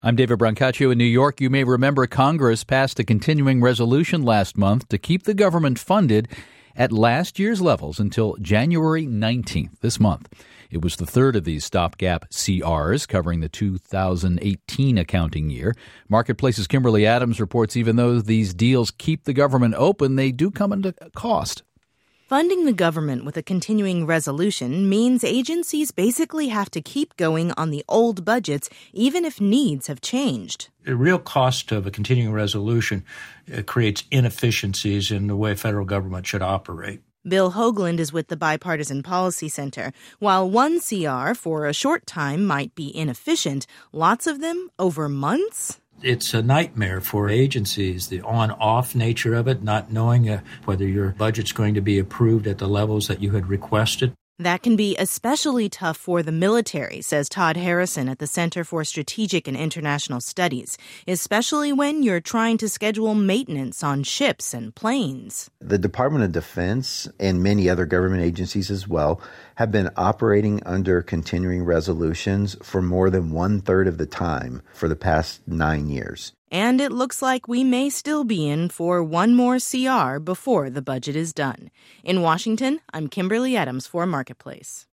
I'm David Brancaccio in New York. You may remember Congress passed a continuing resolution last month to keep the government funded at last year's levels until January 19th, this month. It was the third of these stopgap CRs covering the 2018 accounting year. Marketplace's Kimberly Adams reports even though these deals keep the government open, they do come at a cost. Funding the government with a continuing resolution means agencies basically have to keep going on the old budgets even if needs have changed. The real cost of a continuing resolution creates inefficiencies in the way federal government should operate. Bill Hoagland is with the Bipartisan Policy Center. While one CR for a short time might be inefficient, lots of them over months? It's a nightmare for agencies, the on-off nature of it, not knowing whether your budget's going to be approved at the levels that you had requested. That can be especially tough for the military, says Todd Harrison at the Center for Strategic and International Studies, especially when you're trying to schedule maintenance on ships and planes. The Department of Defense and many other government agencies as well have been operating under continuing resolutions for more than one-third of the time for the past 9 years. And it looks like we may still be in for one more CR before the budget is done. In Washington, I'm Kimberly Adams for Marketplace.